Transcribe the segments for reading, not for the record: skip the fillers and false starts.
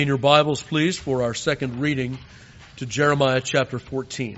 In your Bibles, please, for our second reading to Jeremiah chapter 14.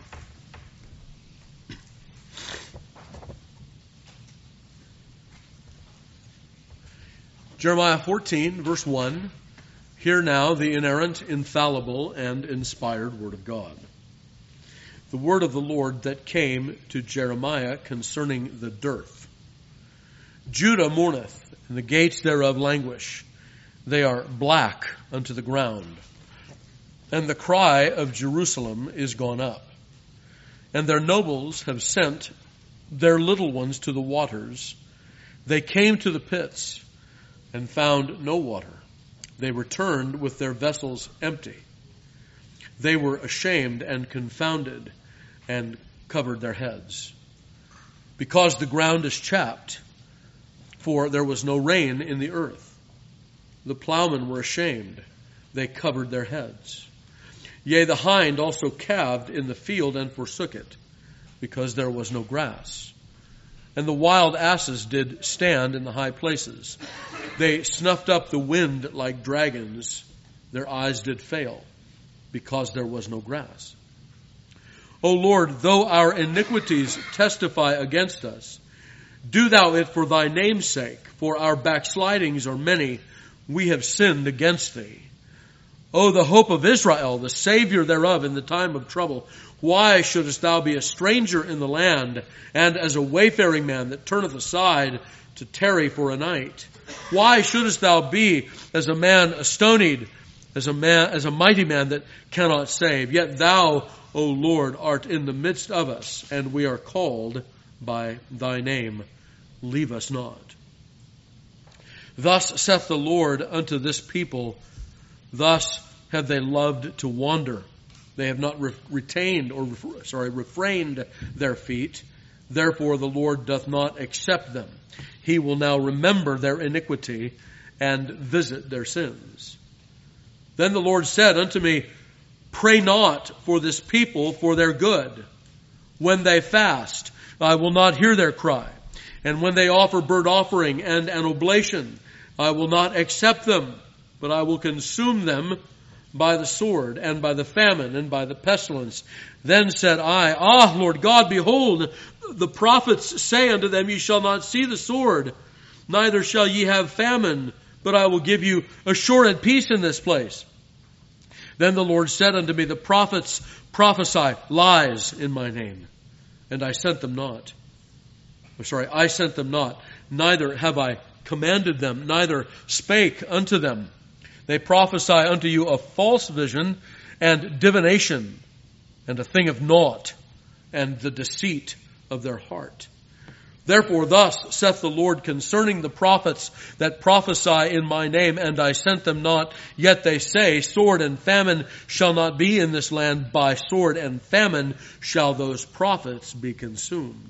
Jeremiah 14, verse 1. Hear now the inerrant, infallible, and inspired word of God. The word of the Lord that came to Jeremiah concerning the dearth. Judah mourneth, and the gates thereof languish. They are black unto the ground. And the cry of Jerusalem is gone up. And their nobles have sent their little ones to the waters. They came to the pits and found no water. They returned with their vessels empty. They were ashamed and confounded and covered their heads. Because the ground is chapped, for there was no rain in the earth. The plowmen were ashamed. They covered their heads. Yea, the hind also calved in the field and forsook it, because there was no grass. And the wild asses did stand in the high places. They snuffed up the wind like dragons. Their eyes did fail, because there was no grass. O Lord, though our iniquities testify against us, do thou it for thy name's sake, for our backslidings are many. We have sinned against thee. O the hope of Israel, the Savior thereof in the time of trouble, why shouldest thou be a stranger in the land, and as a wayfaring man that turneth aside to tarry for a night? Why shouldest thou be as a man astonied, as a mighty man that cannot save? Yet thou, O Lord, art in the midst of us, and we are called by thy name. Leave us not. Thus saith the Lord unto this people, thus have they loved to wander. They have not refrained their feet. Therefore the Lord doth not accept them. He will now remember their iniquity and visit their sins. Then the Lord said unto me, pray not for this people for their good. When they fast, I will not hear their cry. And when they offer burnt offering and an oblation, I will not accept them, but I will consume them by the sword and by the famine and by the pestilence. Then said I, Lord God, behold, the prophets say unto them, ye shall not see the sword, neither shall ye have famine, but I will give you assured peace in this place. Then the Lord said unto me, the prophets prophesy lies in my name, and I sent them not. I sent them not, neither have I commanded them, neither spake unto them. They prophesy unto you a false vision and divination, and a thing of naught, and the deceit of their heart. Therefore thus saith the Lord concerning the prophets that prophesy in my name, and I sent them not, yet they say, sword and famine shall not be in this land, by sword and famine shall those prophets be consumed.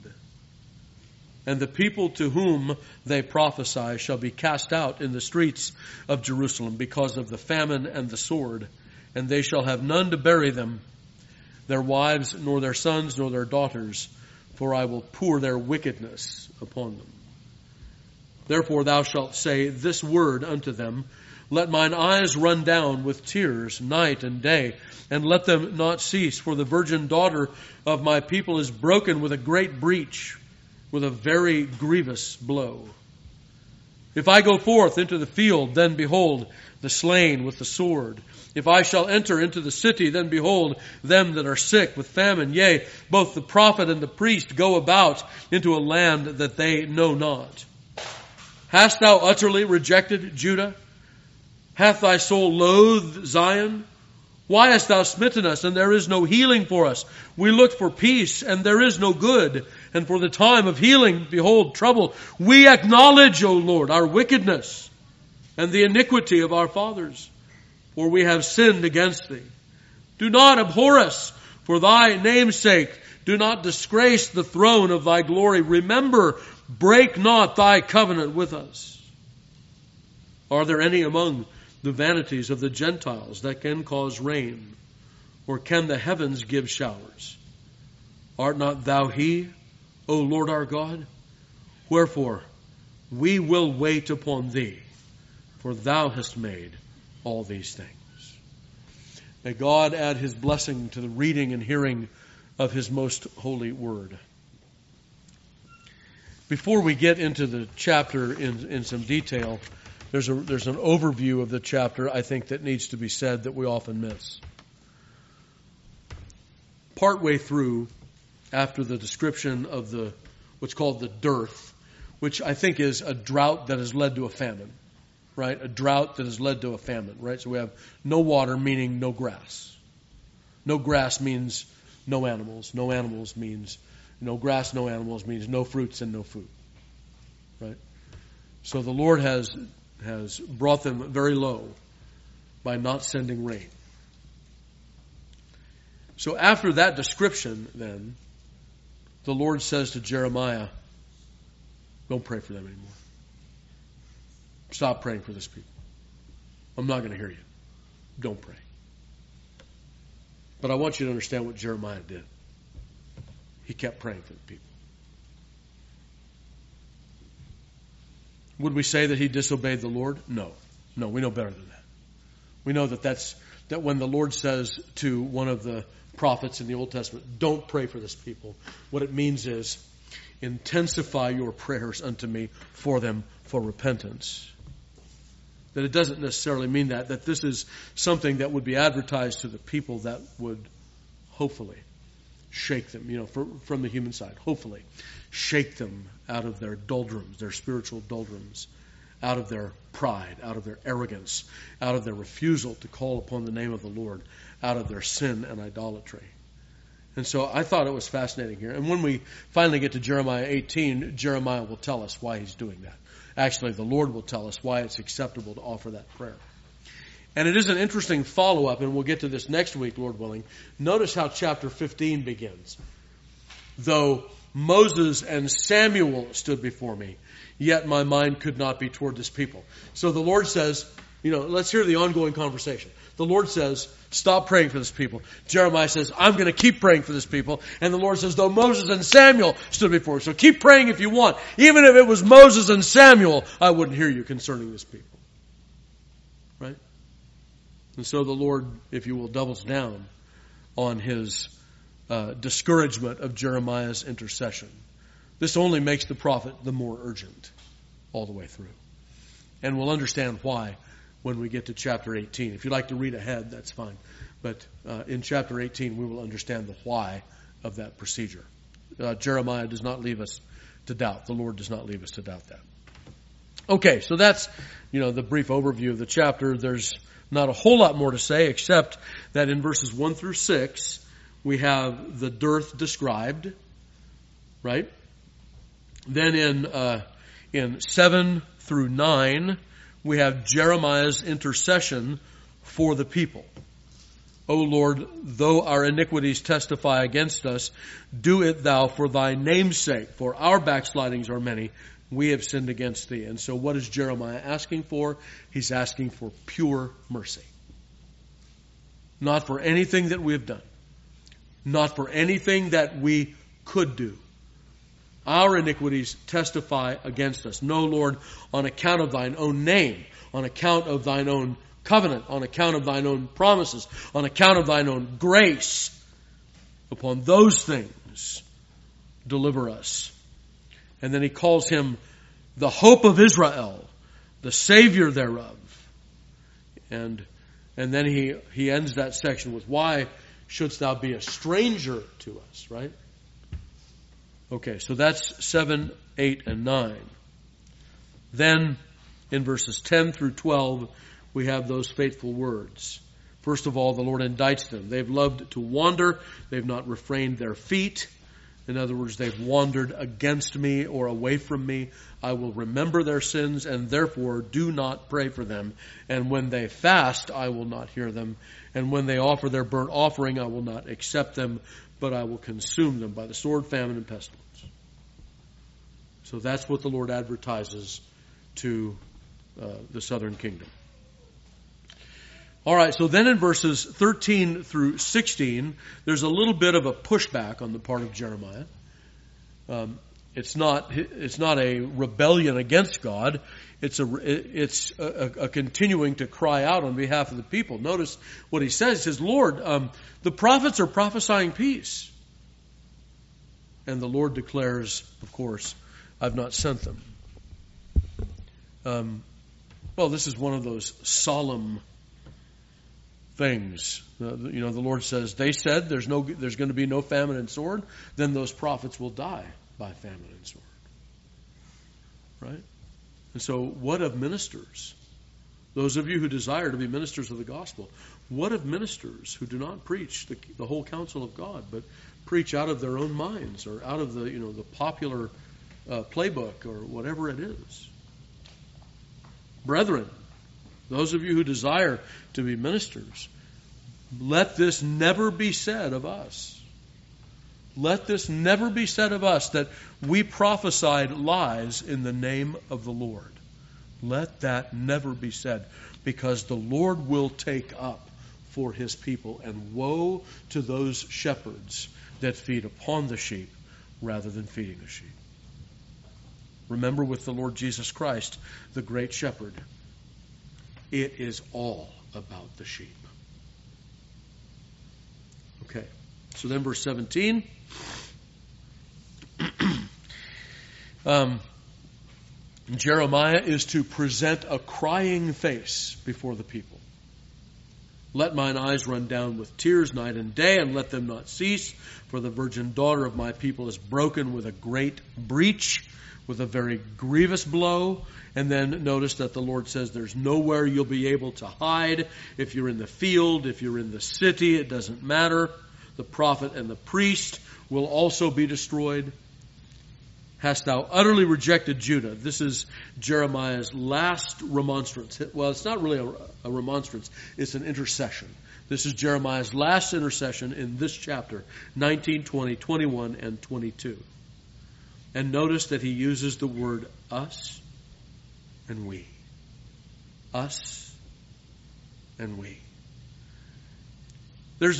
And the people to whom they prophesy shall be cast out in the streets of Jerusalem because of the famine and the sword, and they shall have none to bury them, their wives, nor their sons, nor their daughters, for I will pour their wickedness upon them. Therefore thou shalt say this word unto them, let mine eyes run down with tears night and day, and let them not cease, for the virgin daughter of my people is broken with a great breach, with a very grievous blow. If I go forth into the field, then behold, the slain with the sword. If I shall enter into the city, then behold, them that are sick with famine. Yea, both the prophet and the priest go about into a land that they know not. Hast thou utterly rejected Judah? Hath thy soul loathed Zion? Why hast thou smitten us, and there is no healing for us? We looked for peace, and there is no good. And for the time of healing, behold, trouble. We acknowledge, O Lord, our wickedness and the iniquity of our fathers, for we have sinned against thee. Do not abhor us for thy name's sake. Do not disgrace the throne of thy glory. Remember, break not thy covenant with us. Are there any among the vanities of the Gentiles that can cause rain, or can the heavens give showers? Art not thou he, O Lord our God? Wherefore, we will wait upon thee, for thou hast made all these things. May God add His blessing to the reading and hearing of His most holy word. Before we get into the chapter in some detail, there's an overview of the chapter I think that needs to be said that we often miss. Partway through, after the description of what's called the dearth, which I think is a drought that has led to a famine, right? A drought that has led to a famine, right? So we have no water, meaning no grass. No grass means no animals. No animals means no grass, no animals means no fruits and no food, right? So the Lord has brought them very low by not sending rain. So after that description, then, the Lord says to Jeremiah, don't pray for them anymore. Stop praying for this people. I'm not going to hear you. Don't pray. But I want you to understand what Jeremiah did. He kept praying for the people. Would we say that he disobeyed the Lord? No. No, we know better than that. We know that when the Lord says to one of the prophets in the Old Testament, don't pray for this people, what it means is intensify your prayers unto me for them for repentance. That it doesn't necessarily mean that this is something that would be advertised to the people that would hopefully shake them, from the human side, hopefully shake them out of their doldrums, their spiritual doldrums, out of their pride, out of their arrogance, out of their refusal to call upon the name of the Lord, out of their sin and idolatry. And so I thought it was fascinating here. And when we finally get to Jeremiah 18, Jeremiah will tell us why he's doing that. Actually, the Lord will tell us why it's acceptable to offer that prayer. And it is an interesting follow-up, and we'll get to this next week, Lord willing. Notice how chapter 15 begins. Though Moses and Samuel stood before me, yet my mind could not be toward this people. So the Lord says, let's hear the ongoing conversation. The Lord says, stop praying for this people. Jeremiah says, I'm going to keep praying for this people. And the Lord says, though Moses and Samuel stood before you. So keep praying if you want. Even if it was Moses and Samuel, I wouldn't hear you concerning this people. Right? And so the Lord, if you will, doubles down on his discouragement of Jeremiah's intercession. This only makes the prophet the more urgent all the way through. And we'll understand why when we get to chapter 18. If you'd like to read ahead, that's fine. But in chapter 18, we will understand the why of that procedure. Jeremiah does not leave us to doubt. The Lord does not leave us to doubt that. Okay, so that's, the brief overview of the chapter. There's not a whole lot more to say, except that in verses 1 through 6, we have the dearth described, right? Then in 7 through 9, we have Jeremiah's intercession for the people. O Lord, though our iniquities testify against us, do it thou for thy name's sake, for our backslidings are many. We have sinned against thee. And so what is Jeremiah asking for? He's asking for pure mercy. Not for anything that we have done. Not for anything that we could do. Our iniquities testify against us. No, Lord, on account of thine own name, on account of thine own covenant, on account of thine own promises, on account of thine own grace, upon those things, deliver us. And then he calls him the hope of Israel, the Savior thereof. And then he ends that section with, why shouldst thou be a stranger to us, right? Okay, so that's 7, 8, and 9. Then, in verses 10 through 12, we have those fateful words. First of all, the Lord indicts them. They've loved to wander. They've not refrained their feet. In other words, they've wandered against me or away from me. I will remember their sins, and therefore do not pray for them. And when they fast, I will not hear them. And when they offer their burnt offering, I will not accept them, but I will consume them by the sword, famine, and pestilence. So that's what the Lord advertises to the southern kingdom. All right, so then in verses 13 through 16, there's a little bit of a pushback on the part of Jeremiah. It's not a rebellion against God. It's a continuing to cry out on behalf of the people. Notice what he says. He says, Lord, the prophets are prophesying peace. And the Lord declares, of course, I've not sent them. Well, this is one of those solemn things. The Lord says, they said there's going to be no famine and sword. Then those prophets will die by famine and sword. Right? And so what of ministers? Those of you who desire to be ministers of the gospel, what of ministers who do not preach the whole counsel of God, but preach out of their own minds or out of the popular playbook or whatever it is? Brethren, those of you who desire to be ministers, let this never be said of us. Let this never be said of us that we prophesied lies in the name of the Lord. Let that never be said, because the Lord will take up for his people, and woe to those shepherds that feed upon the sheep rather than feeding the sheep. Remember, with the Lord Jesus Christ, the great shepherd, it is all about the sheep. Okay, so then verse 17. Jeremiah is to present a crying face before the people. Let mine eyes run down with tears night and day, and let them not cease. For the virgin daughter of my people is broken with a great breach, with a very grievous blow. And then notice that the Lord says there's nowhere you'll be able to hide. If you're in the field, if you're in the city, it doesn't matter. The prophet and the priest will also be destroyed. Hast thou utterly rejected Judah? This is Jeremiah's last remonstrance. Well, it's not really a remonstrance. It's an intercession. This is Jeremiah's last intercession in this chapter, 19, 20, 21, and 22. And notice that he uses the word us and we. Us and we. There's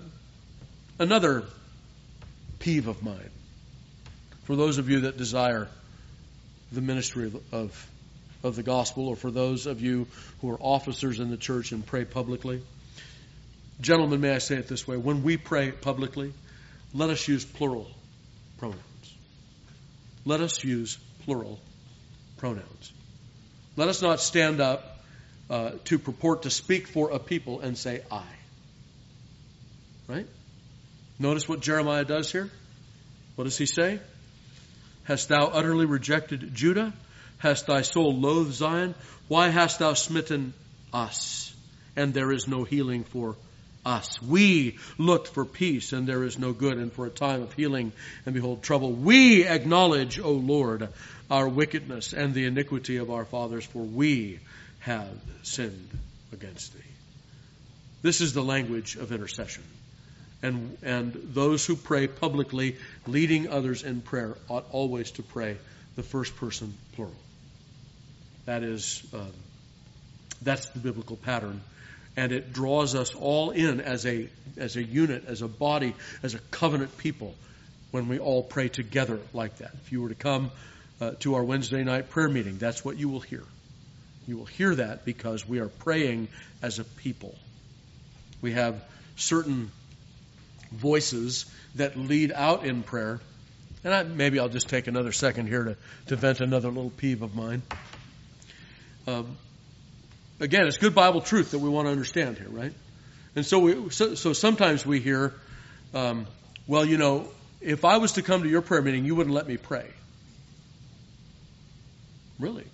another peeve of mine. For those of you that desire the ministry of the gospel, or for those of you who are officers in the church and pray publicly. Gentlemen, may I say it this way? When we pray publicly, let us use plural pronouns. Let us use plural pronouns. Let us not stand up to purport to speak for a people and say I. Right? Notice what Jeremiah does here. What does he say? Hast thou utterly rejected Judah? Hast thy soul loathed Zion? Why hast thou smitten us? And there is no healing for us. We looked for peace, and there is no good, and for a time of healing, and behold, trouble. We acknowledge, O Lord, our wickedness and the iniquity of our fathers, for we have sinned against thee. This is the language of intercession. And those who pray publicly, leading others in prayer, ought always to pray the first person plural. That's the biblical pattern. And it draws us all in as a unit, as a body, as a covenant people, when we all pray together like that. If you were to come to our Wednesday night prayer meeting, that's what you will hear. You will hear that because we are praying as a people. We have certain voices that lead out in prayer. And maybe I'll just take another second here to vent another little peeve of mine. Again, it's good Bible truth that we want to understand here, right? And so sometimes we hear, well, if I was to come to your prayer meeting, you wouldn't let me pray. Really?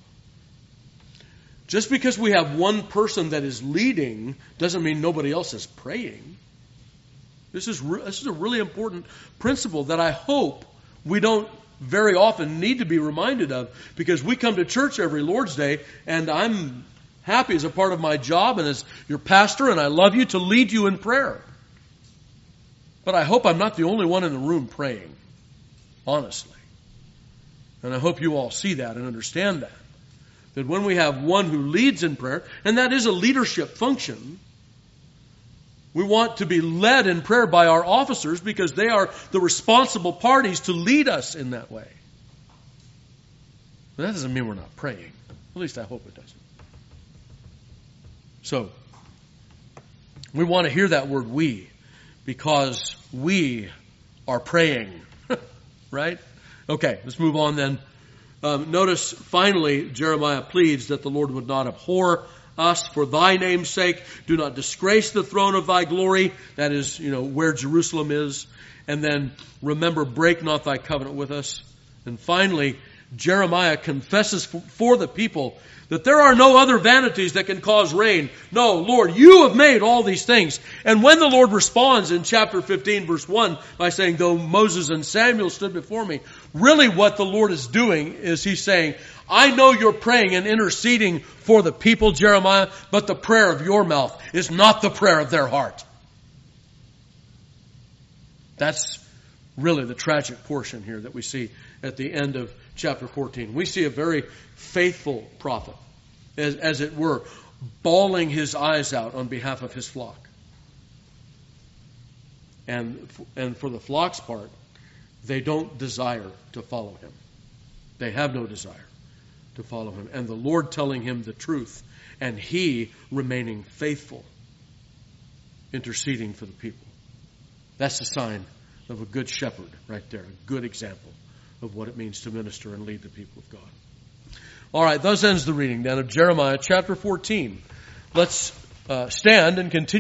Just because we have one person that is leading doesn't mean nobody else is praying. This is a really important principle that I hope we don't very often need to be reminded of, because we come to church every Lord's Day, and I'm happy as a part of my job and as your pastor, and I love you, to lead you in prayer. But I hope I'm not the only one in the room praying, honestly. And I hope you all see that and understand that. That when we have one who leads in prayer, and that is a leadership function, We want to be led in prayer by our officers because they are the responsible parties to lead us in that way. But that doesn't mean we're not praying. At least I hope it doesn't. So, we want to hear that word "we" because we are praying. Right? Okay, let's move on then. Notice, finally, Jeremiah pleads that the Lord would not abhor us for thy name's sake. Do not disgrace the throne of thy glory. That is, where Jerusalem is. And then, remember, break not thy covenant with us. And finally, Jeremiah confesses for the people that there are no other vanities that can cause rain. No, Lord, you have made all these things. And when the Lord responds in chapter 15, verse 1, by saying, though Moses and Samuel stood before me, really what the Lord is doing is he's saying, I know you're praying and interceding for the people, Jeremiah, but the prayer of your mouth is not the prayer of their heart. That's really the tragic portion here that we see at the end of chapter 14. We see a very faithful prophet, as it were, bawling his eyes out on behalf of his flock. And for the flock's part, they don't desire to follow him. They have no desire to follow him. And the Lord telling him the truth, and he remaining faithful, interceding for the people. That's the sign of a good shepherd right there, a good example of what it means to minister and lead the people of God. All right, thus ends the reading then of Jeremiah chapter 14. Let's stand and continue.